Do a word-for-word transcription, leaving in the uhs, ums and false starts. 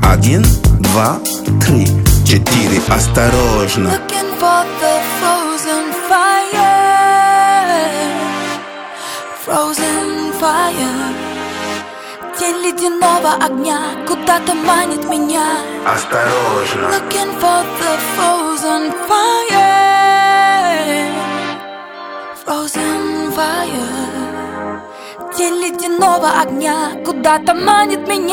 Один, два, три, четыре, осторожно. Looking for the frozen fire, frozen fire. Тень ледяного огня куда-то манит меня. Осторожно. Looking for the frozen fire, frozen fire. Тень ледяного огня куда-то манит меня.